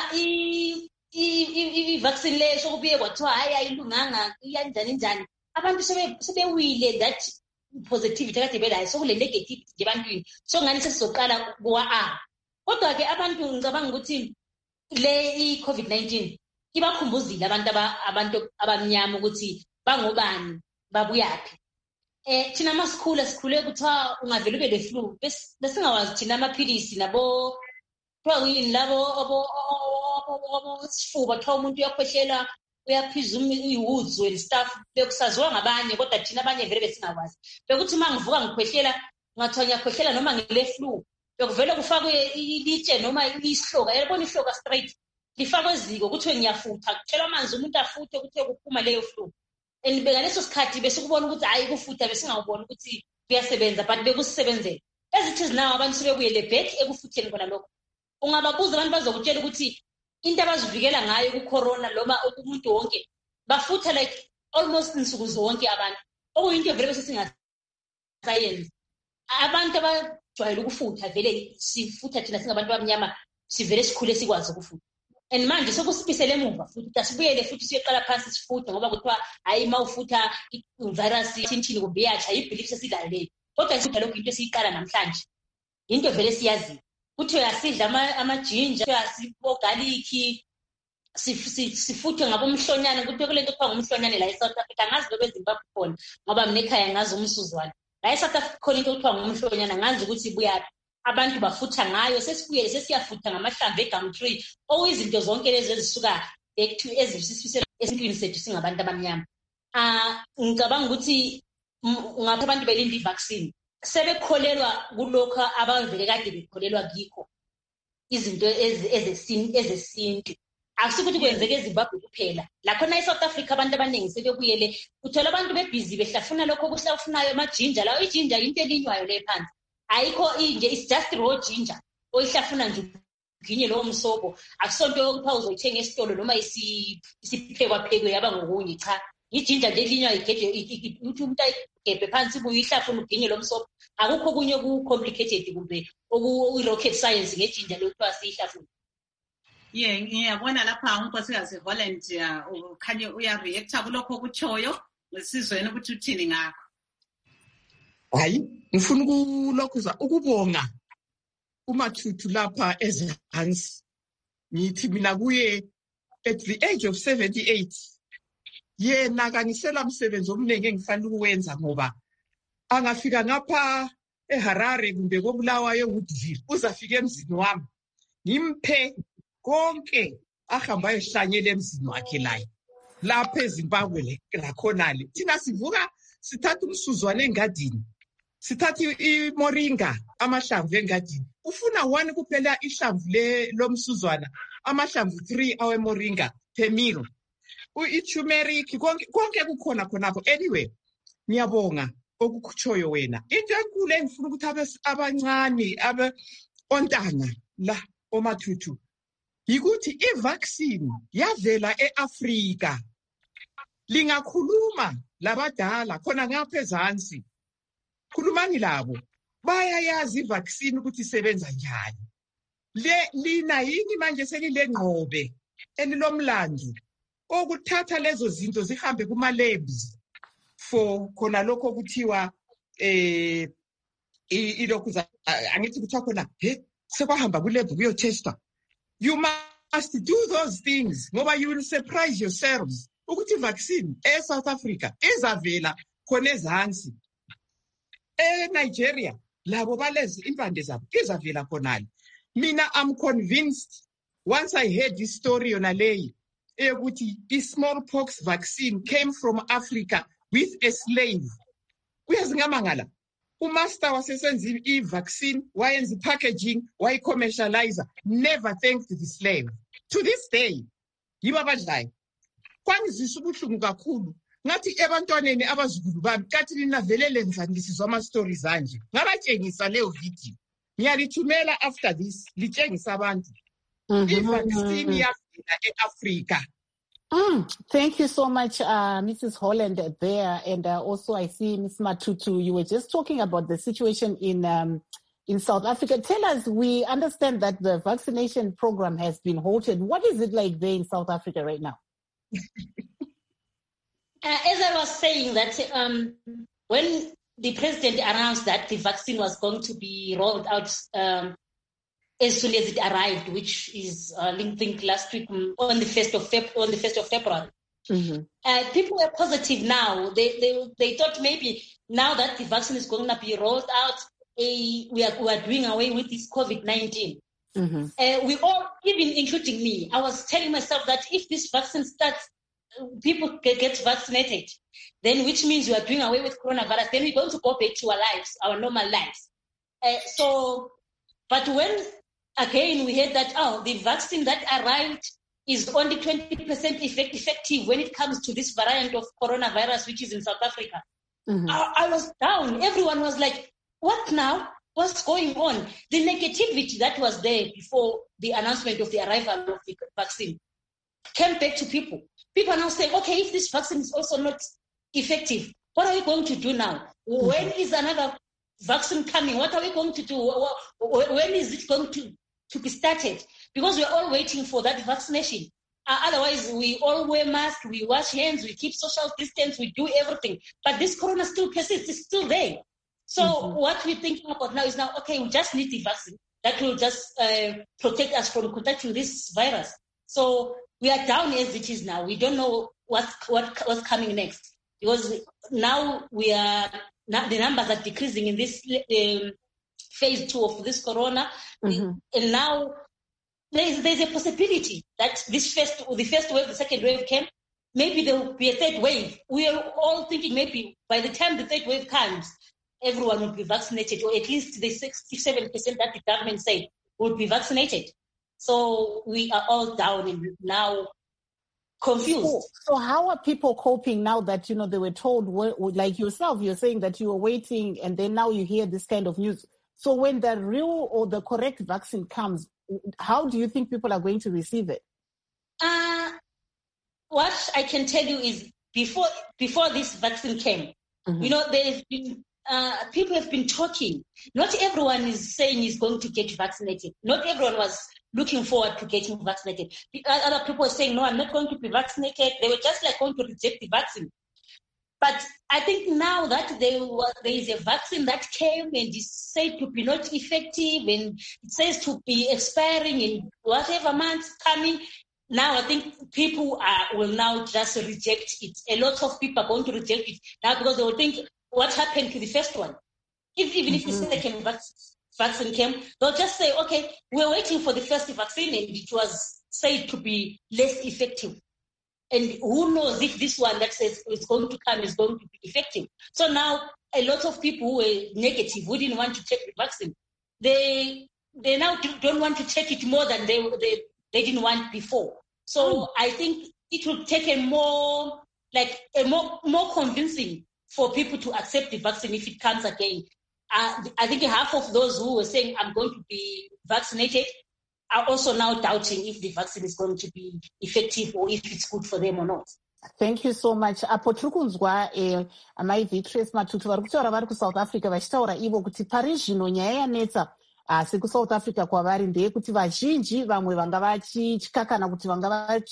i-vaccine leyo sokubuye kwathiwa hayi ayilunganga iyanjani njani, abantu sebewile that positivity kade belayo sokule negative nje ebantwini sokungani sesizoqala kuwa-a. Kodwa-ke abantu ngicabanga ukuthi le i-COVID nineteen ibakhumbuzile abantu abantu abamnyama ukuthi bangobani babuyaphi. Eh thina masikhula sikhule kuthiwa ungavele ube le flu besingawazi thina amaphilisi nabo kuthiwa yini labo sifuba kuthiwa umuntu uyakhwehlela uyaphiza i-woods and stuff bekusaziwa ngabanye kodwa thina abanye vele besingakwazi. Bekuthi uma ngivuka ngikhwehlela ngathiwa ngiyakhwehlela noma ngile flu bekuvele kufakwe ilitshe noma isihloka, yabona ihloka straight lifakwe eziko kuthiwe ngiyafutha kuthela amanzi umuntu afuthe kuthiwe kuphuma leyo flu. And ngaleso sikhathi besikubona ukuthi hayi kufutha besingawubona ukuthi kuyasebenza but bekusebenzela. Ezithi zinawo abantu sebebuyele back ekufutheni kona lokho. Ungababuza abantu bazokutshela ukuthi into abazivikela ngayo ku-corona noma umuntu wonke bafutha like almost insuku zonke abantu okuyinto vele bese singasayenzi. Abantu abajwayele ukufutha vele sifutha thina singabantu abamnyama sivele sikhule sikwazi ukufutha, and manje sokusibisele emuva futhi asibuyele futhi siyeqala phansi sifutha ngoba kuthiwa hayi ma ufutha i-virus thintini kumbe iyatsha i-belief sesidlale leyo. Kodwa isifutha lokhu into esiyiqala namhlanje into vele siyazi kuthiwe asidla amajinja asibogaliki sifuthe ngabomhlonyane kuthiwe kule nto kuthiwa ngumhlonyane la eSouth Africa ngazi lobe eZimbabwe khona ngoba mina ekhaya ngazi umsuzwane la eSouth Africa khona into okuthiwa ngumhlonyana ngazi ukuthi ibuyaphi abantu bafutha ngayo sesifuyele sesiyafutha ngamahlamvu egumtree okuyizinto zonke lezi ezisuka back to ezisifisela esintwini sethu singabantu abamnyama. Ah ngicabanga ukuthi ngapha abantu belinda ivaccine sebekholelwa kulokho abavele kade bekholelwa kikho izinto ezesintu ezesintu akusikuthi kwenzeke eZimbabwe kuphela la khona eSouth Africa abantu abaningi sebebuyele uthola abantu bebhizi behlafuna lokho kuhlafunayo amajinja lawo ijinja into elinywayo le phansi ayikho inje it's just raw ginger oyihlafuna nje uginye lo msobo akusonto yokupha uzoyithenga esitolo noma isiphekwa phekwe yaba ngokunye cha ijinja nje elinywayo igeje uthi umuntu ayigebhe phansi buyihlafuna uginye lo msobo akukho kunye ku complicated kumbe oku rocket science ngejinja lokuthiwa sihlafuna. Yeah, ngiyabona lapha unkosikazi Holland ukhanye uyareacta kulokho kuchoyo sizweni ukuthi uthini ngakho. Hayi ngifuna ukulokhuza ukubonga uMathuthu lapha ezansi ngithi mina kuye at the age of seventy-eight yena kanisela umsebenzi omningi engifanele ukuwenza ngoba angafika ngapha eHarare kumbe koBulawayo Woodville uzafika emzini wami ngimphe konke ahamba ehlanyele emzini wakhe la lapha eZimbabwe la khonale thina sivuka sithatha umsuzwane engadini sithatha imoringa amahlamvu engadini ufuna one kuphela ihlamvu le lomsuzwana amahlamvu three awe moringa per meal u-turmeric konke konke kukhona khonapho. Anyway ngiyabonga okukuchoyo wena into enkulu engifuna ukuthi abancane abe ontanga la oMathuthu yikuthi ivaccine yavela eAfrika lingakhuluma labadala khona ngapha ezansi khulumani labo bayayazi ivaccine ukuthi isebenza njani le lina yini manje selilengqobe elilomlando okuthatha lezo zinto zihambe kuma labs for khona lokho kuthiwa eh ilokhu angithi kuthiwa khona he sekwahamba ku lab kuyo testa. You must do those things ngoba you will surprise yourselves ukuthi vaccine e South Africa izavela khona ezansi e Nigeria labo balezi impande zabo izavela khonale. Mina I'm convinced once I heard this story yona leyi ukuthi the smallpox vaccine came from Africa with a slave. Kuyazingamangala umaster wasesenza i-vaccine wayenza i-packaging wayi-commercializer never thanked the slave. To this day yibo abadlayo kwangizisa ubuhlungu kakhulu ngathi ebantwaneni abazukulu bami kathi linavelele njani lisizwa ama-stories anje ngabatshengisa leyo video ngiyalithumela after this litshengisa abantu i-vaccine yavela e-Africa. Mm, thank you so much, uh, Missus Holland there. And uh, also I see Miz Mathuthu, you were just talking about the situation in um, in South Africa. Tell us, we understand that the vaccination program has been halted. What is it like there in South Africa right now? uh, as I was saying that um, when the president announced that the vaccine was going to be rolled out um, as soon as it arrived, which is uh, I think last week on the first of Feb- on the first of February, mm-hmm. uh, people were positive. Now they they they thought maybe now that the vaccine is going to be rolled out, uh, we are we are doing away with this COVID nineteen. Mm-hmm. Uh, we all, even including me, I was telling myself that if this vaccine starts, people get vaccinated, then which means we are doing away with coronavirus. Then we're going to go back to our lives, our normal lives. Uh, so, but when again, we heard that, oh, the vaccine that arrived is only twenty percent effect- effective when it comes to this variant of coronavirus, which is in South Africa. Mm-hmm. I, I was down. Everyone was like, what now? What's going on? The negativity that was there before the announcement of the arrival of the vaccine came back to people. People are now saying, okay, if this vaccine is also not effective, what are we going to do now? Mm-hmm. When is another vaccine coming? What are we going to do? When is it going to to be started? Because we're all waiting for that vaccination. Uh, otherwise, we all wear masks, we wash hands, we keep social distance, we do everything. But this corona still persists, it's still there. So mm-hmm. what we're thinking about now is now, okay, we just need the vaccine that will just uh, protect us from contacting this virus. So we are down as it is now. We don't know what, what what's coming next. Because now we are now the numbers are decreasing in this um, phase two of this corona. Mm-hmm. And now there's, there's a possibility that this first, the first wave, the second wave came, maybe there will be a third wave. We are all thinking maybe by the time the third wave comes, everyone will be vaccinated, or at least the sixty-seven percent that the government said will be vaccinated. So we are all down and now confused. So, so how are people coping now that, you know, they were told, like yourself, you're saying that you were waiting and then now you hear this kind of news. So when the real or the correct vaccine comes, how do you think people are going to receive it? Uh, what I can tell you is before before this vaccine came, mm-hmm. you know, there's been uh, people have been talking. Not everyone is saying he's going to get vaccinated. Not everyone was looking forward to getting vaccinated. Other people were saying, no, I'm not going to be vaccinated. They were just like going to reject the vaccine. But I think now that there, was, there is a vaccine that came and is said to be not effective and it says to be expiring in whatever month coming, now I think people are, will now just reject it. A lot of people are going to reject it now because they will think, what happened to the first one? If, even mm-hmm. if the second vac- vaccine came, they'll just say, okay, we're waiting for the first vaccine and it was said to be less effective. And who knows if this one that says it's going to come is going to be effective. So now a lot of people who were negative, who didn't want to take the vaccine, they they now don't want to take it more than they they, they didn't want before. So mm. I think it will take a more, like a more, more convincing for people to accept the vaccine if it comes again. Uh, I think half of those who were saying, I'm going to be vaccinated, are also now doubting if the vaccine is going to be effective or if it's good for them or not. Thank you so much. Apo tiri kunzwa eh, amai Beatrice Matutu vari kutaura vari kuSouth Africa vachitaura ivo kuti pari zvino nyaya yanetsa asi kuSouth Africa kwavari ndeyekuti vazhinji vamwe vanga vachitya kana kuti vanga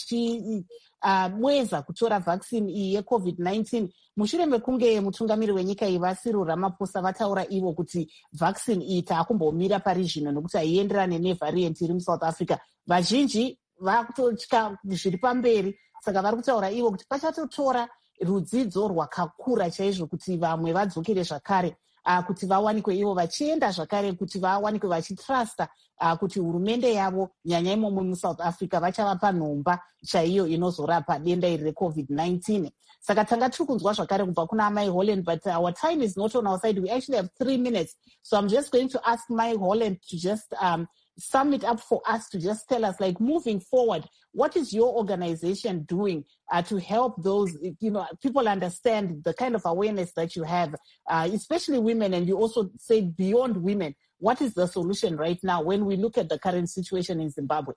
vachibweza uh, kutora vaccine iyi yecovid nineteen. Mushure mekunge mutungamiri wenyika iyi Cyril Ramaphosa vataura ivo kuti vaccine iyi taakumbomira pari zvino nokuti haienderane nevariant iri muSouth Africa. Vazhinji vakutotya zviri pamberi, saka vari kutaura ivo kuti pachatotora rudzidzo rwakakura chaizvo kuti vamwe vadzokere zvakare, uh, kuti vawanikwe ivo vachienda zvakare, kuti vawanikwe vachitrusta uh, kuti hurumende yavo nyanya imomo muSouth Africa vachavapa nhomba chaiyo inozorapa denda iri recovid nineteen. Saka tanga tiri kunzwa zvakare kubva kuna Mai Holland, but our time is not on our side. We actually have three minutes. So I'm just going to ask Mai Holland to just um, sum it up for us, to just tell us, like, moving forward, what is your organization doing uh, to help those, you know, people understand the kind of awareness that you have, uh, especially women, and you also say beyond women. What is the solution right now when we look at the current situation in Zimbabwe?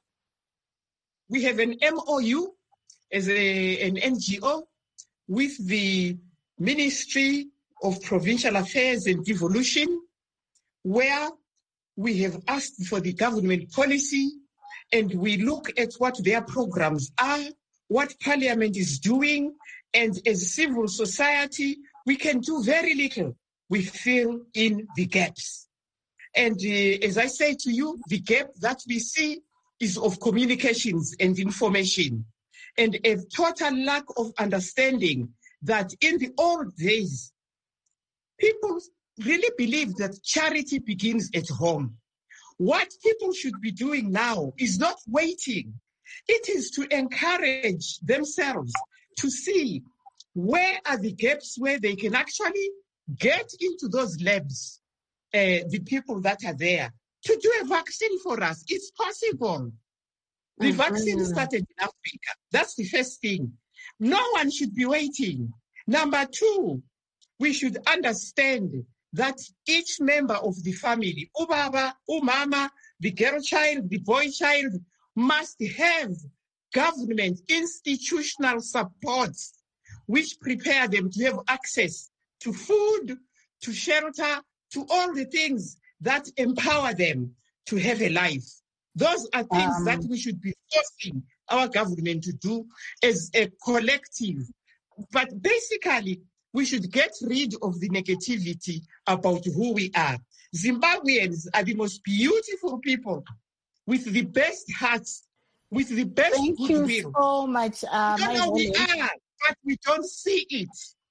We have an M O U as a, an N G O with the Ministry of Provincial Affairs and Devolution, where we have asked for the government policy and we look at what their programs are, what Parliament is doing, and as civil society, we can do very little. We fill in the gaps. And uh, as I say to you, the gap that we see is of communications and information, and a total lack of understanding that in the old days, people really believed that charity begins at home. What people should be doing now is not waiting. It is to encourage themselves to see where are the gaps where they can actually get into those labs, uh, the people that are there, to do a vaccine for us. It's possible. The mm-hmm. vaccine started in Africa. That's the first thing. No one should be waiting. Number two, we should understand that each member of the family, ubaba, umama, the girl child, the boy child, must have government institutional support which prepare them to have access to food, to shelter, to all the things that empower them to have a life. Those are things um, that we should be forcing our government to do as a collective. But basically, we should get rid of the negativity about who we are. Zimbabweans are the most beautiful people with the best hearts, with the best Thank goodwill. you so much. Uh, we don't know we are, but we don't see it.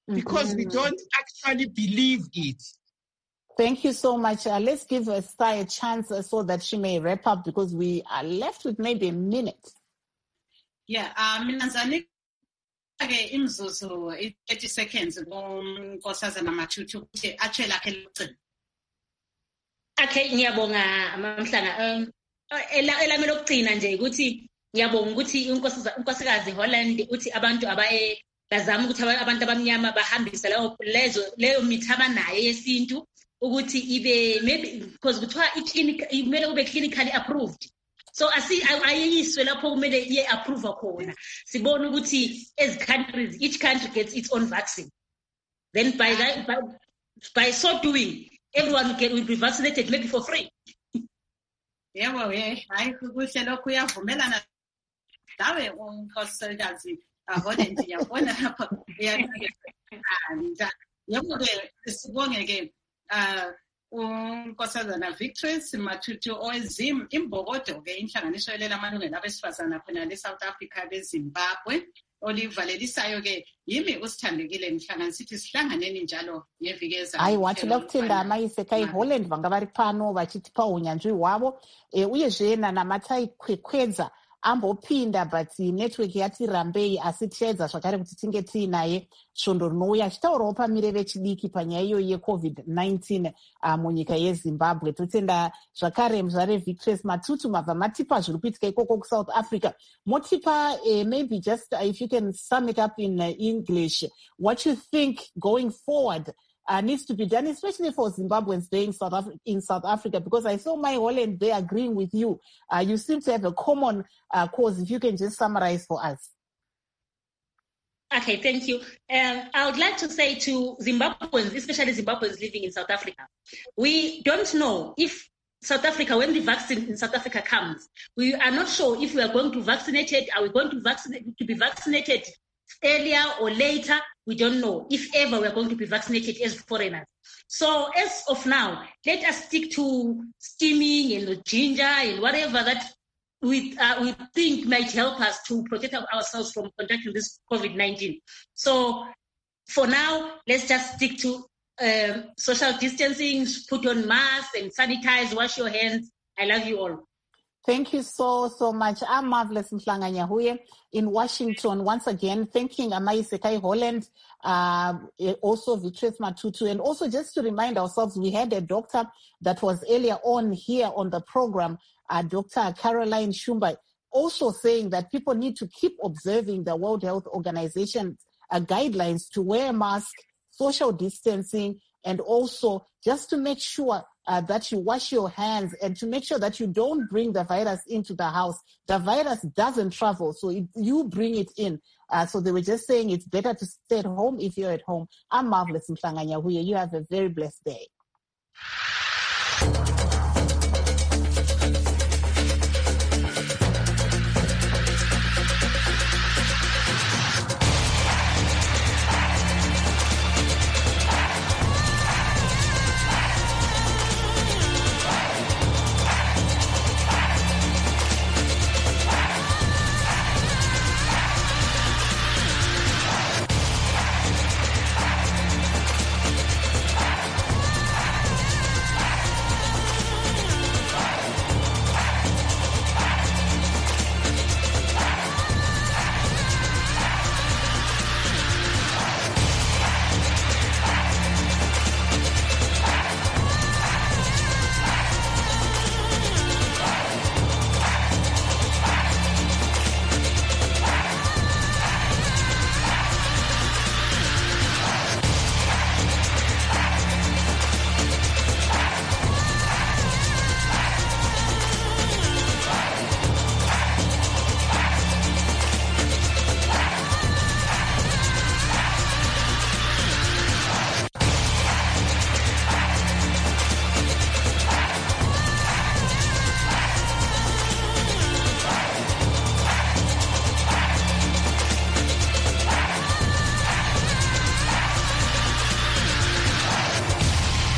because mm-hmm. we don't actually believe it. Thank you so much. Uh, let's give Esther a chance uh, so that she may wrap up, because we are left with maybe a minute. Yeah, uh, Minazani, imzuzu thirty seconds kunkosazana Matutu atshela ke lucini. Okay, ngiyabonga Mamhlanga. Elami lokugcina nje ukuthi ngiyabonga ukuthi unkosikazi Holland uthi abantu abaye bazama ukuthi abantu abamnyama bahambise leyo lezo leyo mithaba naye yesintu ukuthi ibe maybe because kuthiwa iclinic kumele ube clinically approved. So asi ayiswe lapho kumele iye approve khona. Sibona ukuthi as countries, each country gets its own vaccine. Then by that by, by so doing, everyone can will be vaccinated maybe for free. Yeah, well, yeah. I kuhle lokhu uyavumelana dawe unkosikazi Holland yabona lapha uyaqhubeka. Yebo ke sibonge ke uh unkosazana Victress Matutu owezim imbokodo ke inhlanganiso yelela amalungelo abesifazana khona le South Africa beZimbabwe olivalelisayo ke yimi usithandekile mhlangano sithi sihlanganeni njalo yevikeza hayi wathi lokuthinda amayise kai Holland vangavari pano vachitipa unyanzvi hwavo e, uye zvena namatai kwekwedza ambopinda but network yati rambei asi tiedza zvakare kuti tinge tiinaye svondo rinouya achitaurawo pamire vechidiki panyaya iyo yecovid nineteen uh, munyika yeZimbabwe. Totenda zvakare muzvare Victress Matutu mabva matipa zviri kuitika ikoko kuSouth Africa. Motipa uh, maybe just uh, if you can sum it up in uh, English, what you think going forward Uh, needs to be done, especially for Zimbabweans there in South, Af- in South Africa, because I saw my Holland there agreeing with you. Uh, you seem to have a common uh, cause. If you can just summarize for us. Okay, thank you. Um, I would like to say to Zimbabweans, especially Zimbabweans living in South Africa, we don't know if South Africa, when the vaccine in South Africa comes, we are not sure if we are going to vaccinate it. Are we going to vaccinate to be vaccinated earlier or later? We don't know if ever we are going to be vaccinated as foreigners. So as of now, let us stick to steaming and ginger and whatever that we uh, we think might help us to protect ourselves from contracting this COVID nineteen. So for now, let's just stick to um, social distancing, put on masks and sanitize, wash your hands. I love you all. Thank you so, so much. I'm Marvelous Mhlanga Nyahuye in Washington. Once again, thanking Amayise Kai Holland, uh, also Victress Matutu. And also just to remind ourselves, we had a doctor that was earlier on here on the program, uh, Doctor Caroline Shumba, also saying that people need to keep observing the World Health Organization uh, guidelines to wear a mask, social distancing, and also just to make sure Uh, that you wash your hands and to make sure that you don't bring the virus into the house. The virus doesn't travel, so it, you bring it in. Uh, so they were just saying it's better to stay at home if you're at home. I'm Marvelous Mhlanga Nyahuye. You have a very blessed day.